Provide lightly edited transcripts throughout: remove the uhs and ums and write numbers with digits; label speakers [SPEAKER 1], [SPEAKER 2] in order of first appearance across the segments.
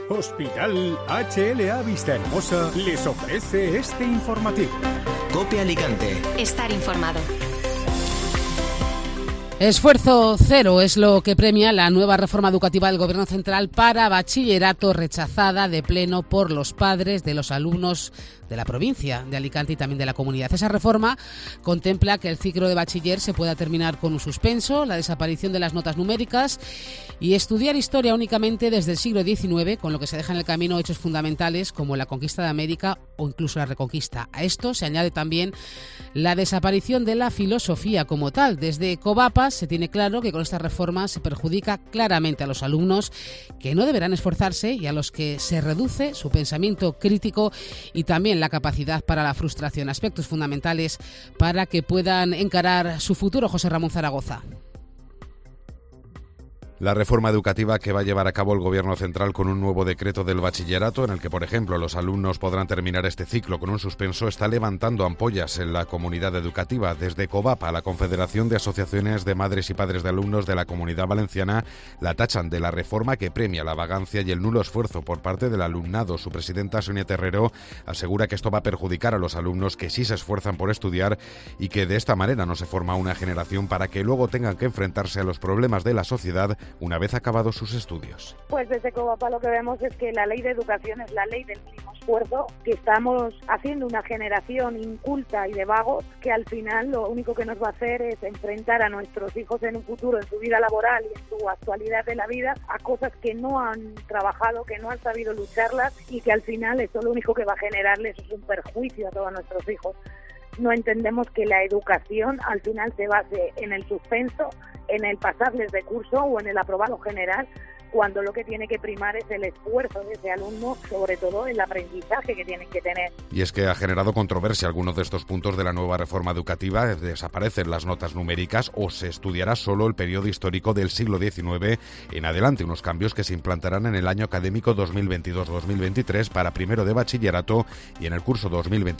[SPEAKER 1] Hospital HLA Vistahermosa les ofrece este informativo.
[SPEAKER 2] COPE Alicante.
[SPEAKER 3] Estar informado.
[SPEAKER 4] Esfuerzo cero es lo que premia la nueva reforma educativa del Gobierno Central para bachillerato, rechazada de pleno por los padres de los alumnos de la provincia de Alicante y también de la comunidad. Esa reforma contempla que el ciclo de bachiller se pueda terminar con un suspenso, la desaparición de las notas numéricas y estudiar historia únicamente desde el siglo XIX, con lo que se deja en el camino hechos fundamentales como la conquista de América o incluso la reconquista. A esto se añade también la desaparición de la filosofía como tal. Desde Covapas se tiene claro que con esta reforma se perjudica claramente a los alumnos, que no deberán esforzarse, y a los que se reduce su pensamiento crítico y también la capacidad para la frustración, aspectos fundamentales para que puedan encarar su futuro. José Ramón Zaragoza.
[SPEAKER 5] La reforma educativa que va a llevar a cabo el Gobierno Central con un nuevo decreto del bachillerato, en el que, por ejemplo, los alumnos podrán terminar este ciclo con un suspenso, está levantando ampollas en la comunidad educativa. Desde COVAPA, la Confederación de Asociaciones de Madres y Padres de Alumnos de la Comunidad Valenciana, la tachan de la reforma que premia la vagancia y el nulo esfuerzo por parte del alumnado. Su presidenta, Sonia Terrero, asegura que esto va a perjudicar a los alumnos que sí se esfuerzan por estudiar y que de esta manera no se forma una generación para que luego tengan que enfrentarse a los problemas de la sociedad una vez acabados sus estudios.
[SPEAKER 6] Pues desde Covapas lo que vemos es que la ley de educación es la ley del mínimo esfuerzo, que estamos haciendo una generación inculta y de vagos que al final lo único que nos va a hacer es enfrentar a nuestros hijos en un futuro, en su vida laboral y en su actualidad de la vida, a cosas que no han trabajado, que no han sabido lucharlas, y que al final eso lo único que va a generarles es un perjuicio a todos nuestros hijos. No entendemos que la educación al final se base en el suspenso, en el pasarles de curso o en el aprobado general, cuando lo que tiene que primar es el esfuerzo de ese alumno, sobre todo el aprendizaje que tienen que tener.
[SPEAKER 5] Y es que ha generado controversia algunos de estos puntos de la nueva reforma educativa. Desaparecen las notas numéricas o se estudiará solo el periodo histórico del siglo XIX en adelante, unos cambios que se implantarán en el año académico 2022-2023 para primero de bachillerato y en el curso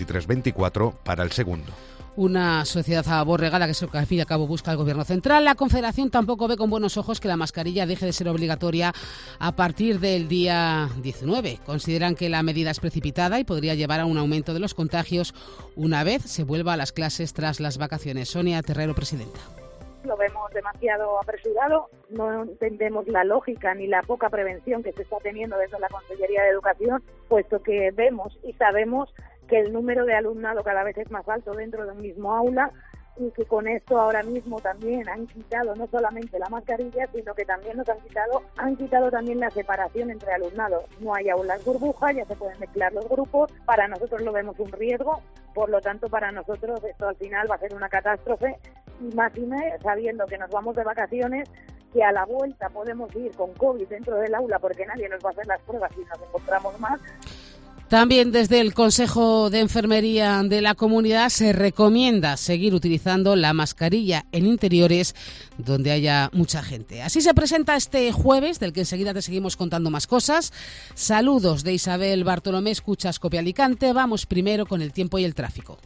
[SPEAKER 5] 2023-24 para el segundo.
[SPEAKER 4] Una sociedad aborregada, que es lo que al fin y al cabo busca el Gobierno Central. La Confederación tampoco ve con buenos ojos que la mascarilla deje de ser obligatoria a partir del día 19. Consideran que la medida es precipitada y podría llevar a un aumento de los contagios una vez se vuelva a las clases tras las vacaciones. Sonia Terrero, presidenta.
[SPEAKER 6] Lo vemos demasiado apresurado, no entendemos la lógica ni la poca prevención que se está teniendo desde la Consellería de Educación, puesto que vemos y sabemos que el número de alumnado cada vez es más alto dentro de un mismo aula, y que con esto ahora mismo también han quitado no solamente la mascarilla, sino que también han quitado también la separación entre alumnado. No hay aulas burbujas, ya se pueden mezclar los grupos. Para nosotros lo vemos un riesgo, por lo tanto para nosotros esto al final va a ser una catástrofe, y más sabiendo que nos vamos de vacaciones, que a la vuelta podemos ir con COVID dentro del aula porque nadie nos va a hacer las pruebas y nos encontramos más.
[SPEAKER 4] También desde el Consejo de Enfermería de la comunidad se recomienda seguir utilizando la mascarilla en interiores donde haya mucha gente. Así se presenta este jueves, del que enseguida te seguimos contando más cosas. Saludos de Isabel Bartolomé, escuchas COPE Alicante. Vamos primero con el tiempo y el tráfico.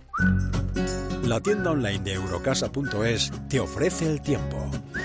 [SPEAKER 7] La tienda online de Eurocasa.es te ofrece el tiempo.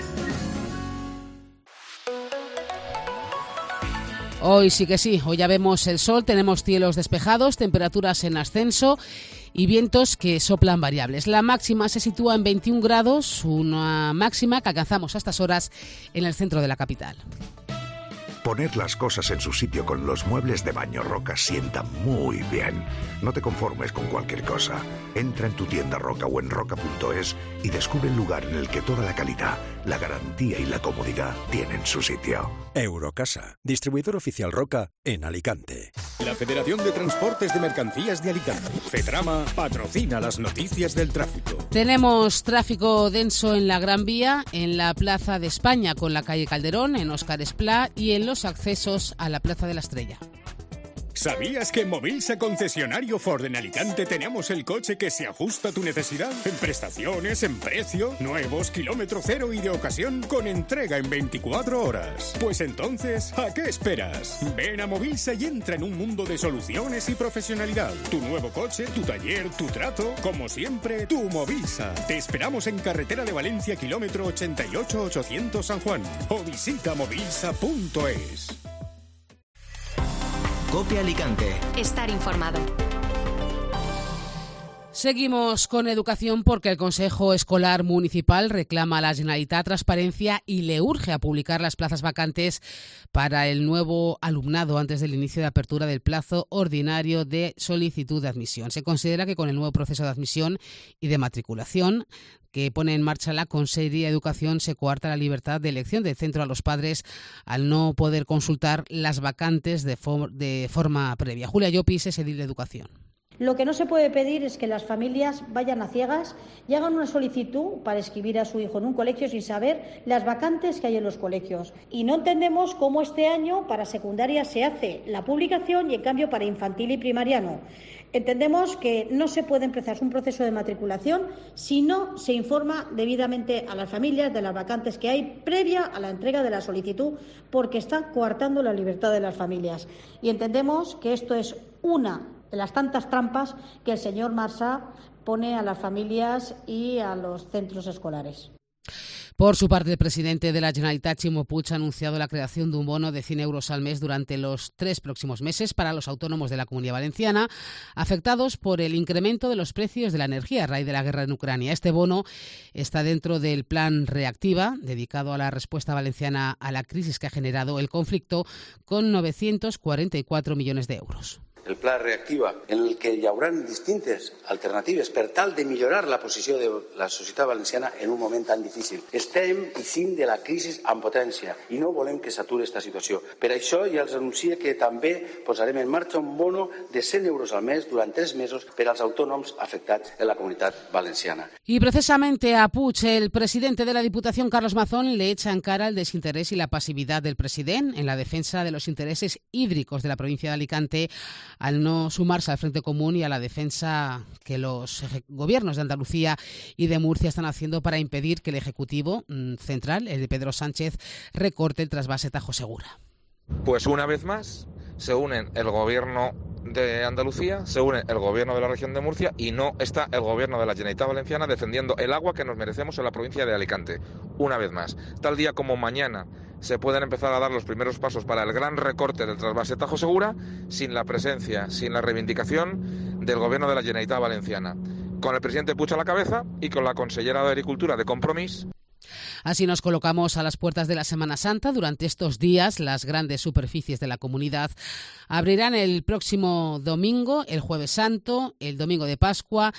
[SPEAKER 4] Hoy sí que sí, hoy ya vemos el sol, tenemos cielos despejados, temperaturas en ascenso y vientos que soplan variables. La máxima se sitúa en 21 grados, una máxima que alcanzamos a estas horas en el centro de la capital.
[SPEAKER 8] Poner las cosas en su sitio con los muebles de Baño Roca sienta muy bien. No te conformes con cualquier cosa. Entra en tu tienda Roca o en roca.es y descubre el lugar en el que toda la calidad, la garantía y la comodidad tienen su sitio.
[SPEAKER 7] Eurocasa, distribuidor oficial Roca en Alicante.
[SPEAKER 9] La Federación de Transportes de Mercancías de Alicante, FETRAMA, patrocina las noticias del tráfico.
[SPEAKER 4] Tenemos tráfico denso en la Gran Vía, en la Plaza de España con la calle Calderón, en Óscar Esplá y en los accesos a la Plaza de la Estrella.
[SPEAKER 9] ¿Sabías que en Movilsa Concesionario Ford en Alicante tenemos el coche que se ajusta a tu necesidad? En prestaciones, en precio, nuevos, kilómetro cero y de ocasión con entrega en 24 horas. Pues entonces, ¿a qué esperas? Ven a Movilsa y entra en un mundo de soluciones y profesionalidad. Tu nuevo coche, tu taller, tu trato, como siempre, tu Movilsa. Te esperamos en Carretera de Valencia, kilómetro 88-800 San Juan. O visita movilsa.es.
[SPEAKER 2] COPE Alicante.
[SPEAKER 3] Estar informado.
[SPEAKER 4] Seguimos con educación porque el Consejo Escolar Municipal reclama a la Generalitat transparencia y le urge a publicar las plazas vacantes para el nuevo alumnado antes del inicio de apertura del plazo ordinario de solicitud de admisión. Se considera que con el nuevo proceso de admisión y de matriculación que pone en marcha la Consellería de Educación se coarta la libertad de elección del centro a los padres al no poder consultar las vacantes de forma previa. Julia Llopis es edil de Educación.
[SPEAKER 10] Lo que no se puede pedir es que las familias vayan a ciegas y hagan una solicitud para inscribir a su hijo en un colegio sin saber las vacantes que hay en los colegios. Y no entendemos cómo este año para secundaria se hace la publicación y en cambio para infantil y primaria no. Entendemos que no se puede empezar un proceso de matriculación si no se informa debidamente a las familias de las vacantes que hay previa a la entrega de la solicitud, porque está coartando la libertad de las familias. Y entendemos que esto es una de las tantas trampas que el señor Marsá pone a las familias y a los centros escolares.
[SPEAKER 4] Por su parte, el presidente de la Generalitat, Ximo Puig, ha anunciado la creación de un bono de 100 euros al mes durante los 3 próximos meses para los autónomos de la Comunidad Valenciana afectados por el incremento de los precios de la energía a raíz de la guerra en Ucrania. Este bono está dentro del plan Reactiva, dedicado a la respuesta valenciana a la crisis que ha generado el conflicto, con 944 millones de euros.
[SPEAKER 11] El Pla Reactiva, en el que hi haurà distintes alternatives per tal de millorar la posició de la societat valenciana en un moment tan difícil. Estem eixint de la crisi amb potència i no volem que s'aturi aquesta situació. Per això ja els anuncio que també posarem en marxa un bono de 100 euros al mes durant 3 mesos per als autònoms afectats en la comunitat valenciana.
[SPEAKER 4] Y precisamente a Puig, el presidente de la Diputación, Carlos Mazón, le echa en cara el desinterés y la pasividad del presidente en la defensa de los intereses hídricos de la provincia de Alicante, al no sumarse al Frente Común y a la defensa que los gobiernos de Andalucía y de Murcia están haciendo para impedir que el Ejecutivo central, el de Pedro Sánchez, recorte el trasvase Tajo Segura.
[SPEAKER 12] Pues una vez más se unen el gobierno de Andalucía, se une el gobierno de la región de Murcia y no está el gobierno de la Generalitat Valenciana defendiendo el agua que nos merecemos en la provincia de Alicante. Una vez más, tal día como mañana se pueden empezar a dar los primeros pasos para el gran recorte del trasvase Tajo Segura sin la presencia, sin la reivindicación del gobierno de la Generalitat Valenciana. Con el presidente Puig a la cabeza y con la consellera de Agricultura de Compromís.
[SPEAKER 4] Así nos colocamos a las puertas de la Semana Santa. Durante estos días, las grandes superficies de la comunidad abrirán el próximo domingo, el Jueves Santo, el domingo de Pascua,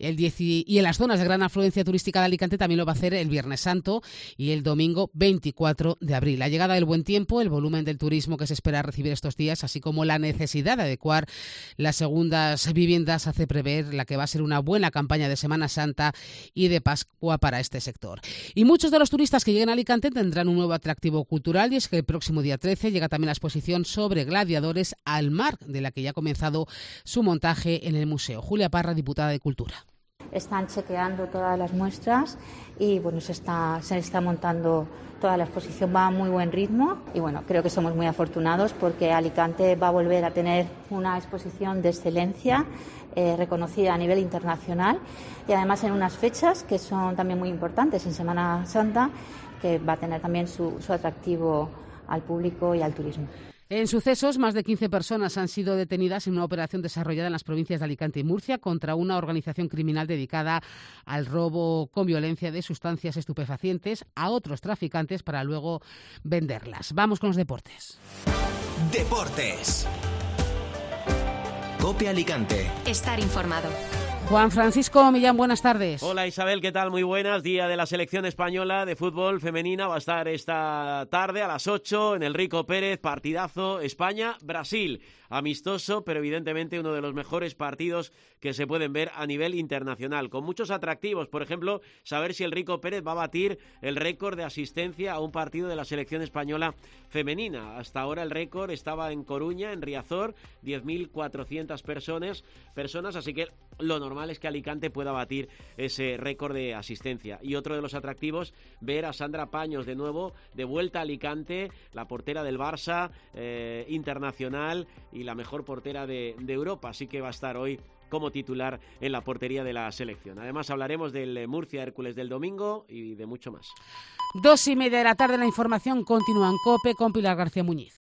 [SPEAKER 4] y en las zonas de gran afluencia turística de Alicante también lo va a hacer el Viernes Santo y el domingo 24 de abril. La llegada del buen tiempo, el volumen del turismo que se espera recibir estos días, así como la necesidad de adecuar las segundas viviendas, hace prever la que va a ser una buena campaña de Semana Santa y de Pascua para este sector. Y muchos de los turistas que lleguen a Alicante tendrán un nuevo atractivo cultural, y es que el próximo día 13 llega también la exposición sobre gladiadores al mar, de la que ya ha comenzado su montaje en el museo. Julia Parra, diputada de Cultura.
[SPEAKER 13] Están chequeando todas las muestras y bueno, se está montando toda la exposición, va a muy buen ritmo y bueno, creo que somos muy afortunados porque Alicante va a volver a tener una exposición de excelencia reconocida a nivel internacional y además en unas fechas que son también muy importantes, en Semana Santa, que va a tener también su atractivo al público y al turismo.
[SPEAKER 4] En sucesos, más de 15 personas han sido detenidas en una operación desarrollada en las provincias de Alicante y Murcia contra una organización criminal dedicada al robo con violencia de sustancias estupefacientes a otros traficantes para luego venderlas. Vamos con los deportes.
[SPEAKER 2] Deportes. COPE Alicante.
[SPEAKER 3] Estar informado.
[SPEAKER 4] Juan Francisco Millán, buenas tardes.
[SPEAKER 14] Hola Isabel, ¿qué tal? Muy buenas. Día de la selección española de fútbol femenina. Va a estar esta tarde a las 8 en el Rico Pérez. Partidazo España-Brasil. Amistoso, pero evidentemente uno de los mejores partidos que se pueden ver a nivel internacional. Con muchos atractivos. Por ejemplo, saber si el Rico Pérez va a batir el récord de asistencia a un partido de la selección española femenina. Hasta ahora el récord estaba en Coruña, en Riazor, 10.400 personas, así que lo normal es que Alicante pueda batir ese récord de asistencia. Y otro de los atractivos, ver a Sandra Paños de nuevo, de vuelta a Alicante, la portera del Barça, internacional y la mejor portera de Europa, así que va a estar hoy como titular en la portería de la selección. Además hablaremos del Murcia Hércules del domingo y de mucho más.
[SPEAKER 4] 2:30 de la tarde, la información continúa en COPE con Pilar García Muñiz.